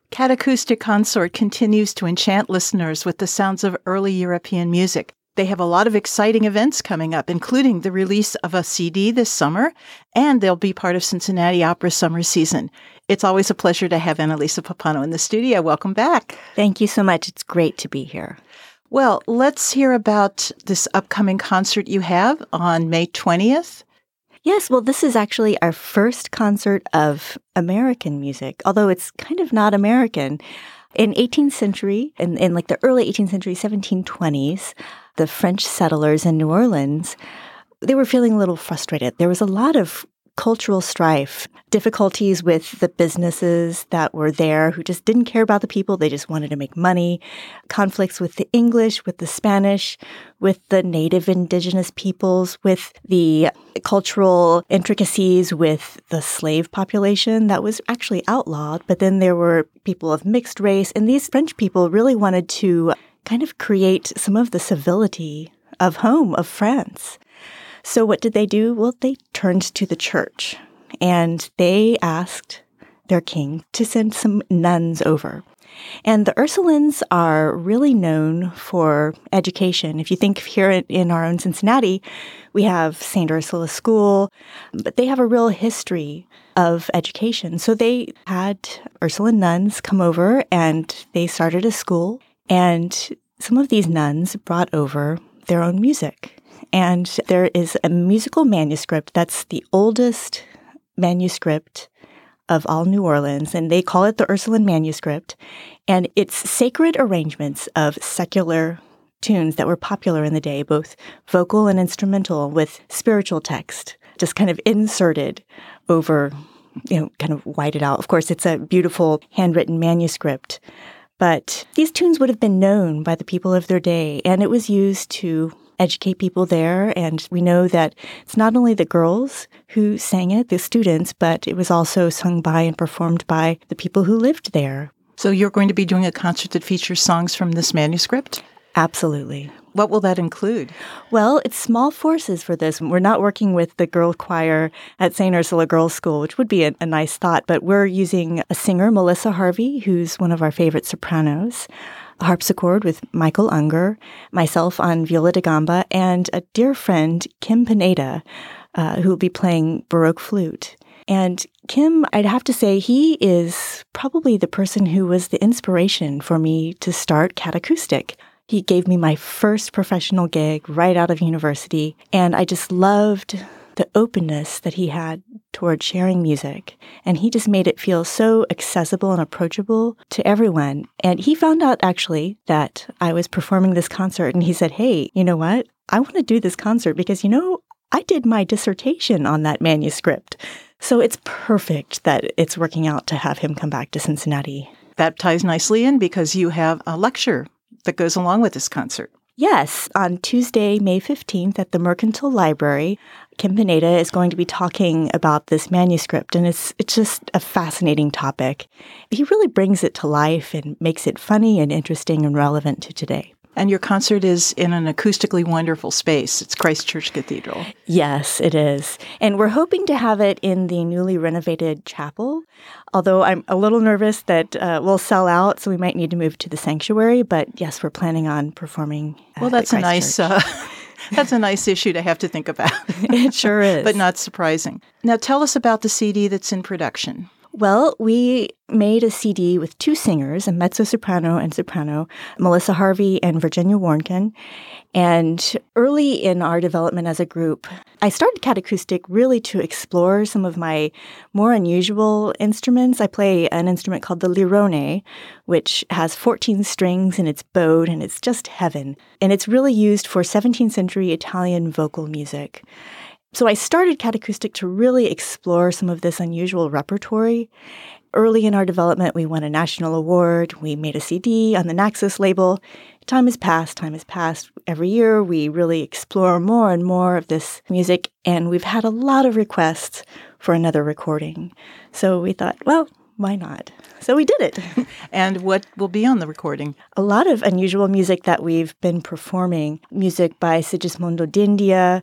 Catacoustic Consort continues to enchant listeners with the sounds of early European music. They have a lot of exciting events coming up, including the release of a CD this summer, and they'll be part of Cincinnati Opera summer season. It's always a pleasure to have Annalisa Pappano in the studio. Welcome back. Thank you so much. It's great to be here. Well, let's hear about this upcoming concert you have on May 20th. Yes, well, this is actually our first concert of American music, although it's kind of not American. In 18th century, in like the early 18th century, 1720s, the French settlers in New Orleans, they were feeling a little frustrated. There was a lot of cultural strife, difficulties with the businesses that were there who just didn't care about the people. They just wanted to make money, conflicts with the English, with the Spanish, with the native indigenous peoples, with the cultural intricacies with the slave population that was actually outlawed. But then there were people of mixed race, and these French people really wanted to kind of create some of the civility of home, of France. So what did they do? Well, they turned to the church, and they asked their king to send some nuns over. And the Ursulines are really known for education. If you think here in our own Cincinnati, we have St. Ursula School, but they have a real history of education. So they had Ursuline nuns come over, and they started a school, and some of these nuns brought over their own music. And there is a musical manuscript that's the oldest manuscript of all New Orleans, and they call it the Ursuline Manuscript. And it's sacred arrangements of secular tunes that were popular in the day, both vocal and instrumental, with spiritual text, just kind of inserted over, kind of whited out. Of course, it's a beautiful handwritten manuscript. But these tunes would have been known by the people of their day, and it was used to educate people there. And we know that it's not only the girls who sang it, the students, but it was also sung by and performed by the people who lived there. So you're going to be doing a concert that features songs from this manuscript? Absolutely. What will that include? Well, it's small forces for this. We're not working with the girl choir at St. Ursula Girls' School, which would be a nice thought, but we're using a singer, Melissa Harvey, who's one of our favorite sopranos, a harpsichord with Michael Unger, myself on viola da gamba, and a dear friend, Kim Pineda, who will be playing Baroque flute. And Kim, I'd have to say, he is probably the person who was the inspiration for me to start Catacoustic. He gave me my first professional gig right out of university, and I just loved the openness that he had toward sharing music. And he just made it feel so accessible and approachable to everyone. And he found out, actually, that I was performing this concert, and he said, hey, you know what? I want to do this concert because, I did my dissertation on that manuscript. So it's perfect that it's working out to have him come back to Cincinnati. That ties nicely in because you have a lecture that goes along with this concert. Yes, on Tuesday, May 15th at the Mercantile Library, Kim Pineda is going to be talking about this manuscript, and it's just a fascinating topic. He really brings it to life and makes it funny and interesting and relevant to today. And your concert is in an acoustically wonderful space. It's Christ Church Cathedral. Yes, it is. And we're hoping to have it in the newly renovated chapel, although I'm a little nervous that we'll sell out, so we might need to move to the sanctuary. But yes, we're planning on performing Well, that's a nice that's a nice issue to have to think about. It sure is. But not surprising. Now, tell us about the CD that's in production. Well, we made a CD with two singers, a mezzo-soprano and soprano, Melissa Harvey and Virginia Warnken. And early in our development as a group, I started Catacoustic really to explore some of my more unusual instruments. I play an instrument called the lirone, which has 14 strings and it's bowed and it's just heaven. And it's really used for 17th century Italian vocal music. So I started Catacoustic to really explore some of this unusual repertory. Early in our development, we won a national award. We made a CD on the Naxos label. Time has passed. Every year, we really explore more and more of this music, and we've had a lot of requests for another recording. So we thought, well, Why not? So we did it. And what will be on the recording? A lot of unusual music that we've been performing. Music by Sigismondo d'India,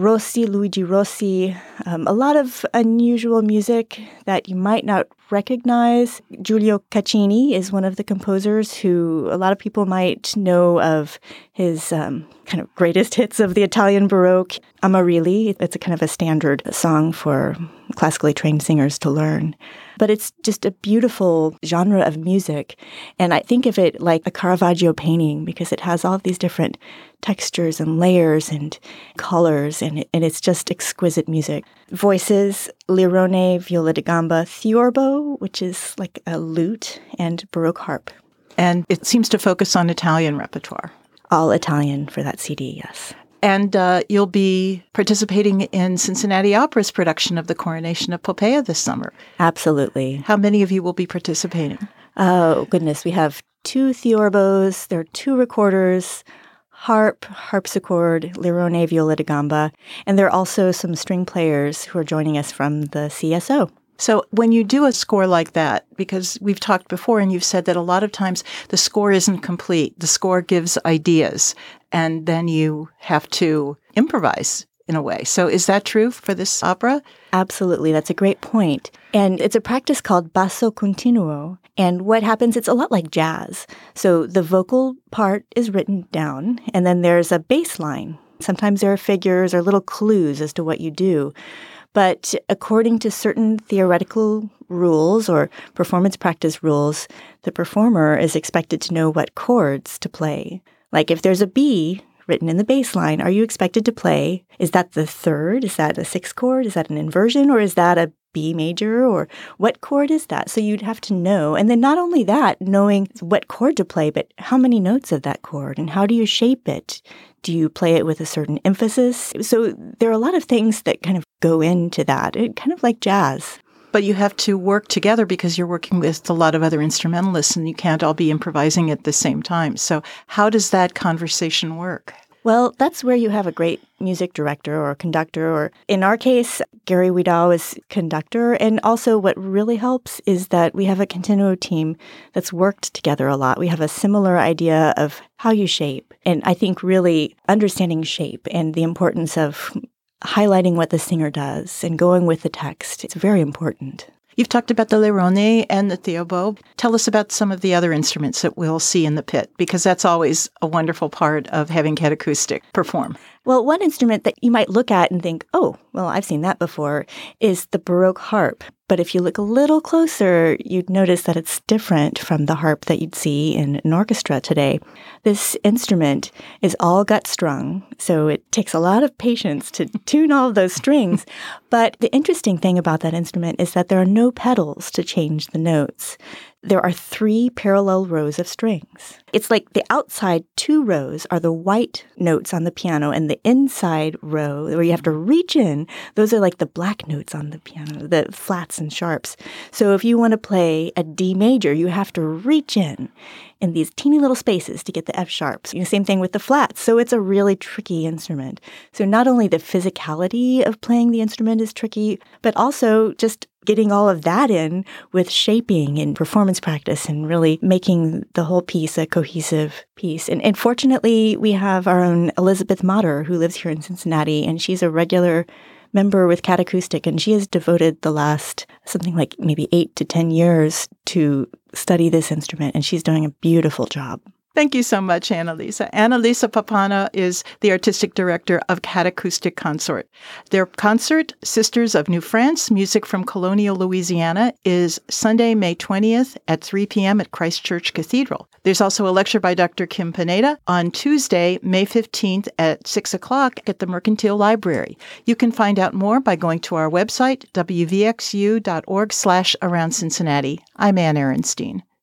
Luigi Rossi, a lot of unusual music that you might not recognize. Giulio Caccini is one of the composers who a lot of people might know of his kind of greatest hits of the Italian Baroque, Amarilli. It's a kind of a standard song for classically trained singers to learn. But it's just a beautiful genre of music. And I think of it like a Caravaggio painting because it has all of these different textures and layers and colors, and it's just exquisite music. Voices, lirone, viola da gamba, theorbo, which is like a lute, and Baroque harp. And it seems to focus on Italian repertoire. All Italian for that CD, yes. And you'll be participating in Cincinnati Opera's production of The Coronation of Poppea this summer. Absolutely. How many of you will be participating? Oh, goodness. We have 2 theorbos, there are 2 recorders, harp, harpsichord, lirone, viola da gamba, and there are also some string players who are joining us from the CSO. So when you do a score like that, because we've talked before and you've said that a lot of times the score isn't complete, the score gives ideas, and then you have to improvise in a way. So is that true for this opera? Absolutely. That's a great point. And it's a practice called basso continuo. And what happens, it's a lot like jazz. So the vocal part is written down, and then there's a bass line. Sometimes there are figures or little clues as to what you do. But according to certain theoretical rules or performance practice rules, the performer is expected to know what chords to play. Like if there's a B written in the bass line, are you expected to play? Is that the third? Is that a 6th chord? Is that an inversion? Or is that a B major? Or what chord is that? So you'd have to know. And then not only that, knowing what chord to play, but how many notes of that chord and how do you shape it? Do you play it with a certain emphasis? So there are a lot of things that kind of go into that, kind of like jazz. But you have to work together because you're working with a lot of other instrumentalists and you can't all be improvising at the same time. So how does that conversation work? Well, that's where you have a great music director or conductor, or in our case, Gary Wedel is conductor. And also what really helps is that we have a continuo team that's worked together a lot. We have a similar idea of how you shape. And I think really understanding shape and the importance of highlighting what the singer does and going with the text, it's very important. You've talked about the lirone and the theorbo. Tell us about some of the other instruments that we'll see in the pit, because that's always a wonderful part of having Catacoustic perform. Well, one instrument that you might look at and think, oh, well, I've seen that before, is the Baroque harp. But if you look a little closer, you'd notice that it's different from the harp that you'd see in an orchestra today. This instrument is all gut strung, so it takes a lot of patience to tune all of those strings. But the interesting thing about that instrument is that there are no pedals to change the notes. There are 3 parallel rows of strings. It's like the outside 2 rows are the white notes on the piano, and the inside row, where you have to reach in, those are like the black notes on the piano, the flats and sharps. So if you want to play a D major, you have to reach in these teeny little spaces to get the F sharps. Same thing with the flats. So it's a really tricky instrument. So not only the physicality of playing the instrument is tricky, but also just getting all of that in with shaping and performance practice and really making the whole piece a cohesive piece. And fortunately, we have our own Elizabeth Motter, who lives here in Cincinnati, and she's a regular member with Catacoustic, and she has devoted the last something like maybe 8 to 10 years to study this instrument, and she's doing a beautiful job. Thank you so much, Annalisa. Annalisa Pappano is the artistic director of Catacoustic Consort. Their concert, Sisters of New France, Music from Colonial Louisiana, is Sunday, May 20th at 3 p.m. at Christ Church Cathedral. There's also a lecture by Dr. Kim Pineda on Tuesday, May 15th at 6 o'clock at the Mercantile Library. You can find out more by going to our website, wvxu.org/aroundcincinnati. I'm Ann Ehrenstein.